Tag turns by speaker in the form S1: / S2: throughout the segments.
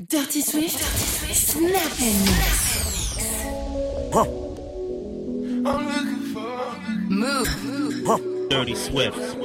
S1: Dirty Swift, Snap and Mix.
S2: I'm looking for
S1: Move.
S3: Dirty Swift.
S2: I'm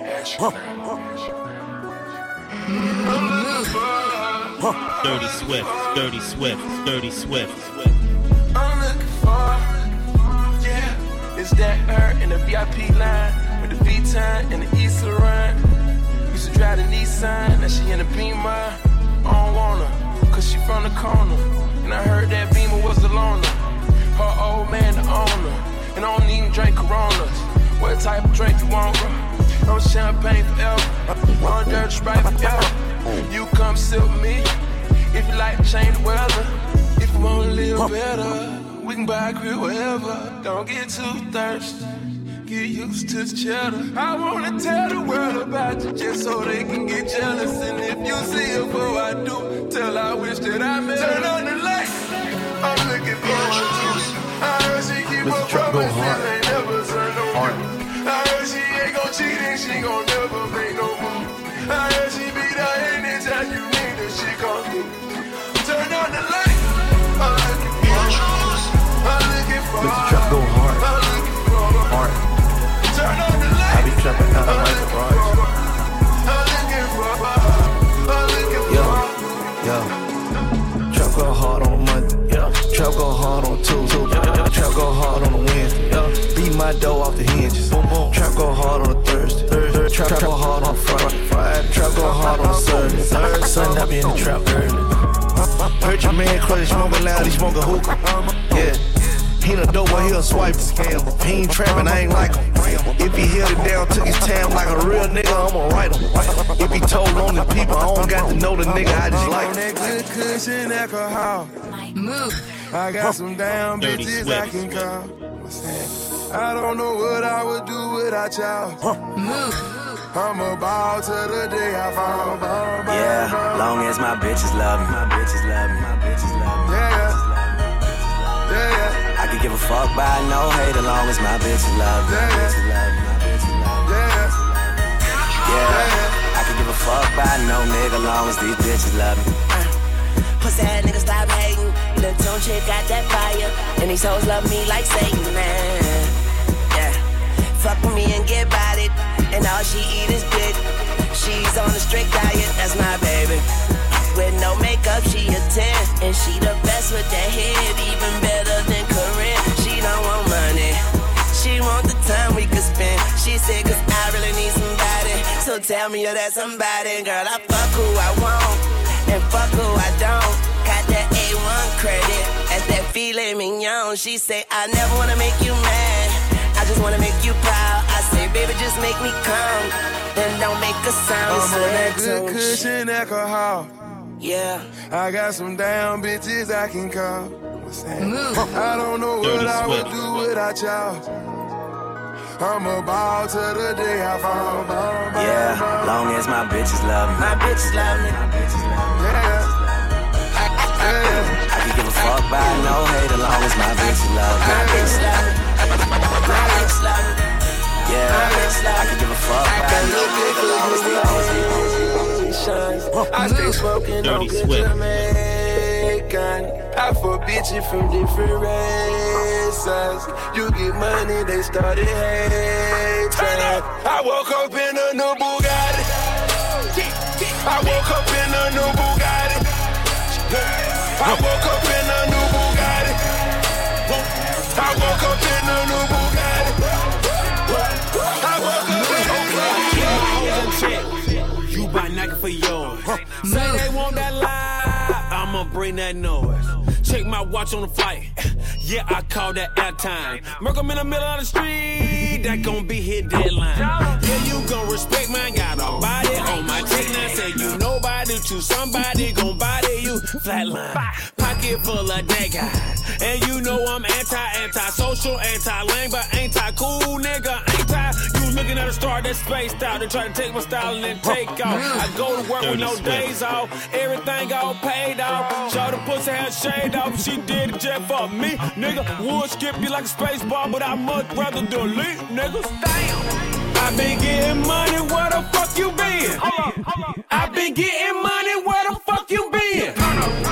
S2: looking for
S3: Dirty Swift. Dirty Swift. Dirty Swift.
S2: I'm looking for, yeah. It's that her in the VIP line with the V-Time and the East Run. Used to drive the Nissan, now she in the Beamer. I don't want her, cause she from the corner. And I heard that Beamer was the loner. Her old man the owner. And I don't even drink Coronas. What type of drink you want, bro? No champagne forever. On dirt Sprite forever. You come sit with me if you like to change the weather. If you wanna live better, we can buy a crib wherever. Don't get too thirsty. Get used to the cheddar. I wanna tell the world about you just so they can get jealous. And if you see her before I do, tell I wish that I met her. Turn on the light. I'm looking for her. I heard she keep her promises, ain't never turn no move. I heard she ain't gon' cheat and she gon' never make no move. I heard she be there anytime you need her, she gon' do. Turn on the light. I'm looking for her. I'm looking for her.
S4: This trap go hard.
S2: I'm looking for her.
S4: Hard.
S2: Turn on the light.
S4: I be trapping out of my garage.
S2: I'm looking for her. I'm looking for her.
S4: Yo. Trap go hard on a Monday. Yeah. Trap go hard on Tuesday. Trap go hard on a Wednesday. Yeah. Beat my dough off the hinges. Boom, boom. Trap go hard on a Thursday. Trap go hard on Friday. Trap go hard on a Saturday. Sunday I be in the trap early. Heard your man crazy, smoking loud, he smoking hookah. Yeah. He the dope, but he a swipe scam. He ain't trapping, I ain't like him. If he held it down, took his time like a real nigga, I'ma write him. If he told on the people, I don't got to know the nigga, I just like him.
S2: That good cushion alcohol.
S1: Move.
S2: I got some damn
S3: Dirty
S2: bitches
S3: Swift.
S2: I can call. I don't know what I would do without y'all.
S1: Move.
S2: I'm a ball till the day I fall.
S5: Yeah, long as my bitches love me. My bitches love me. My bitches love me.
S2: Yeah.
S5: I could give a fuck by no hate as long as my bitches love me. My bitches love me. My bitches love me. Yeah, I could give a fuck by no nigga long as these bitches love me.
S6: Pussy ass nigga stop hating. Lil' Tone chick got that fire. And these hoes love me like Satan, man. Yeah. Fuck with me and get about it. And all she eat is dick. She's on a strict diet, that's my baby. With no makeup, she a 10. And she the best with that head, even better than Corinne. She don't want money. She want the time we could spend. She said, cause I really need somebody. So tell me you're that somebody. Girl, I fuck who I want. And fuck who I don't. Got that A1 credit. That's that filet mignon. She say, I never wanna make you mad. I just wanna make you proud. I say, baby, just make me come. Then don't make a sound.
S2: I'm on that good cushion alcohol.
S6: Yeah.
S2: I got some damn bitches I can call.
S1: Move.
S2: I don't know what
S3: Dirty
S2: I would
S3: Swift.
S2: do without y'all. I'm a ball till the day I fall.
S5: Yeah, long as my bitches love me.
S6: My bitches love me.
S5: My bitches love me.
S2: Yeah.
S5: I could give a fuck by no hate as long as my bitches love me.
S6: My bitches love me. My bitches love me.
S5: Yeah, I could give a fuck by no hate as long as these
S2: I stay smoking on
S3: Dirty
S2: good
S3: Swift.
S2: Jamaican. I fuck bitches from different races. You get money, they started hating. I woke up in a new Bugatti. I woke up in a new Bugatti. I woke up in a new Bugatti. I woke up in a new Bugatti. I woke up in a new Bugatti.
S7: You buy Nike for yours. Say they want that lie, I'ma bring that noise. Check my watch on the flight. Yeah, I call that airtime. Murk 'em in the middle of the street, that gon' be his deadline. Yeah, you gon' respect mine. Got a body on my take now. Say you nobody to somebody gon' body you. Flatline, pocket full of that guy. And you know I'm anti-social, anti-lame, but anti-cool, nigga. You looking at a star that's spaced out. They try to take my style and then take off. I go to work with no days off. Everything all paid off. Show the pussy had shade off. She did it just for me, nigga. Would skip you like a space bar, but I much rather delete, niggas. Damn. I been getting money, where the fuck you been? Hold up. I been getting money, where the fuck you been?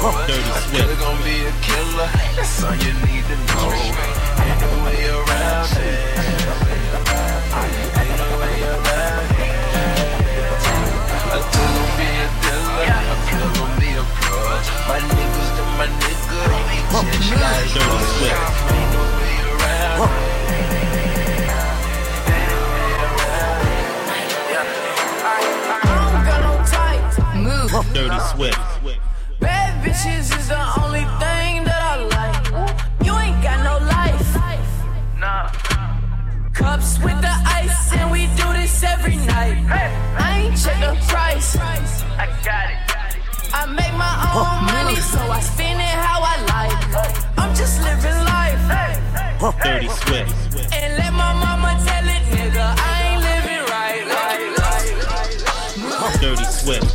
S3: Dirty Swift.
S2: Killer gon' be a killer. That's all you need to know. Ain't no way around it. Ain't no way around it. A killer gon' be a dealer. A killer gon' be a pro. My niggas to my nigga.
S3: Dirty Swift.
S2: Ain't no way around it.
S1: Move.
S3: Dirty Swift.
S8: Bad bitches is the only thing that I like. You ain't got no life.
S2: Nah.
S8: Cups with the ice, and we do this every night. I ain't check the price.
S2: I got it.
S8: I make my own money, so I spend it how I like. I'm just living life.
S3: Dirty Swift.
S8: And let my mama tell it, nigga, I ain't living right.
S3: Dirty Swift.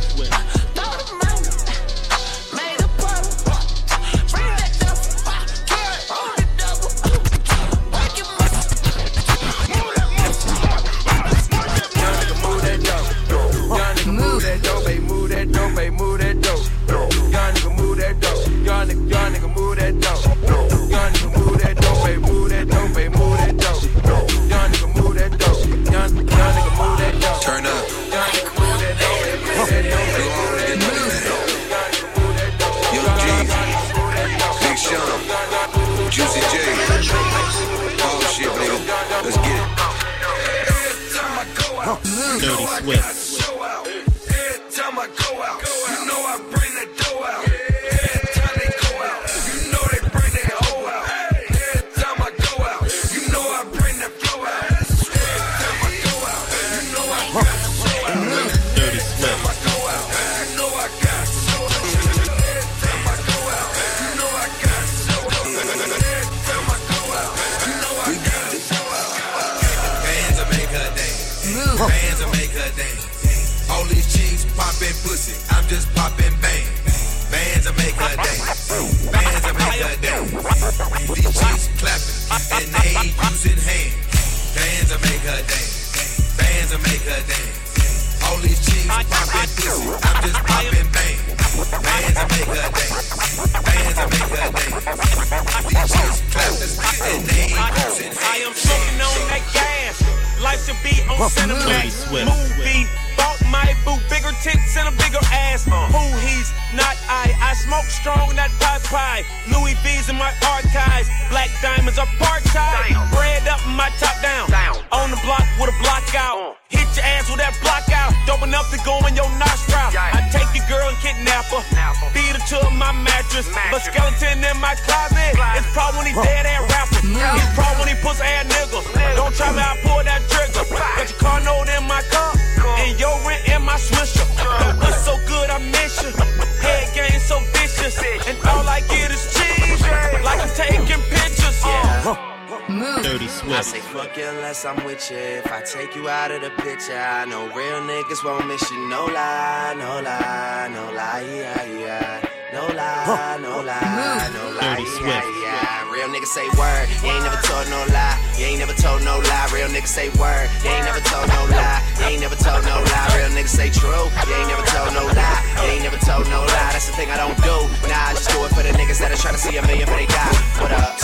S3: Dirty Swift.
S2: Every time I go out, you know I bring that dough out. Every time they go out, you know they bring that hoe out. Every time I go out, you know I bring that flow out. Every time I go out, you know I got the show out.
S3: Dirty
S2: Every time I go out, you know I got the show out. Every time I go out, you know I got the show out. Every time I go out, you know I got the show out.
S9: Bands will make her dance.
S1: Move.
S9: Bands will make her dance. All these chicks poppin' pussy, I'm just poppin' bang. Bands will make her dance. Bands will make her dance. These chicks clappin' and they ain't using hands. Bands will make her dance. Bands will make her dance. All these chicks poppin' pussy, I'm just poppin' bang. Bands will make her dance. Bands will make her dance. These chicks clappin' and they ain't using hands.
S7: I am smoking on that gas. Life should be on Cinemax. Movie. Bought my boo, bigger tits and a bigger ass. Who he's not I smoke strong, not pie. Louis V's in my archives. Black diamonds are part-time. Bread up and my top down. On the block with a block out. Hit your ass with that block out. Dope enough to go in your nostril. I take your girl and kidnap her. Beat her to my mattress. But skeleton in my closet. It's probably when he dead ass rapper. It's probably when he pussy ass nigga. Don't try me, I pull that trigger. Got your car note in my car. And your rent in my swisher. What's so good, I miss you. Head game so vicious. And all I get is cheese. Like I'm taking pictures.
S1: Move.
S3: Dirty
S5: I
S3: Swift.
S5: say fuck you unless I'm with you. If I take you out of the picture, I know real niggas won't miss you. No lie, no lie, no lie, yeah. No lie, no lie, no lie,
S3: Dirty Swift.
S5: yeah. Real niggas say word, you ain't never told no lie. You ain't never told no lie. Real niggas say word, you ain't never told no lie. You ain't never told no lie. Real niggas say true, you ain't never told no lie. You ain't never told no lie. That's the thing I don't do. Nah, I just do it for the niggas that are trying to see a million but they got. What up?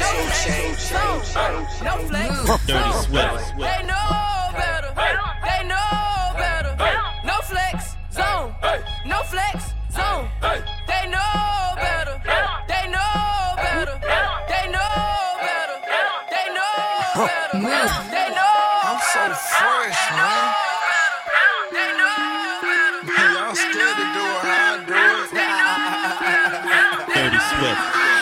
S8: No flex.
S3: Dirty Swift.
S8: They know better. They know better. No flex zone. No flex zone. They know better. They know better. They know better. They know better.
S1: Move.
S8: They know.
S2: I'm so fresh, man.
S8: They know better.
S2: Y'all scared to do it how I do it.
S3: Dirty Swift.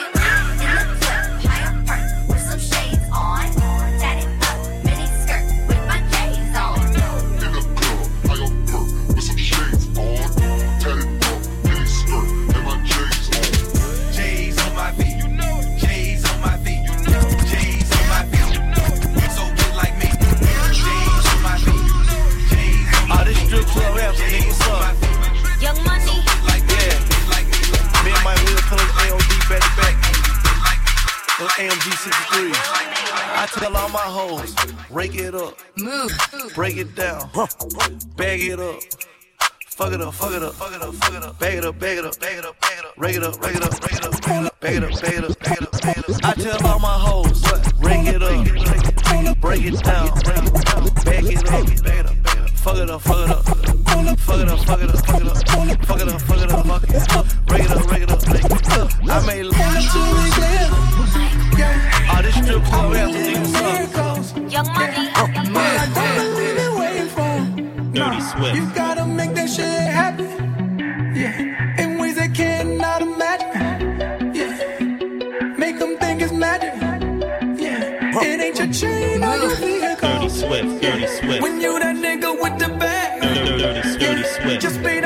S8: Young Money.
S4: Me and my wheel pulling AOD back to back. Those AMG 63. I tell all my hoes, rake it up,
S1: Move.
S4: break it down, bag it up, Fuck it up, fuck it up, fuck it up, fuck it up. Bag it up, bag it up, bag it up, bag it up. Rake it up, rake it up, rake it up, bag it up, bag it up, bag it up, bag it up, bag it up. I tell all my hoes, rake it up, break it down, bag it up, bag it up. Fuck it up, fuck it up. Fuck it up, fuck it up, fuck it up. Fuck it up, fuck it up, fuck it up. Rake it up, rake it up, rake it up. I made all this strip club after these songs.
S10: Young Money, Young Money.
S11: I don't believe in waiting for.
S3: Dirty Swift.
S11: You gotta make that shit happen. Yeah, in ways they cannot imagine. Yeah, make them think it's magic. Yeah, it ain't your chain or your vehicle.
S3: Dirty Swift, Dirty Swift.
S11: When you that nigga with the bag,
S3: Dirty Swift.
S11: just be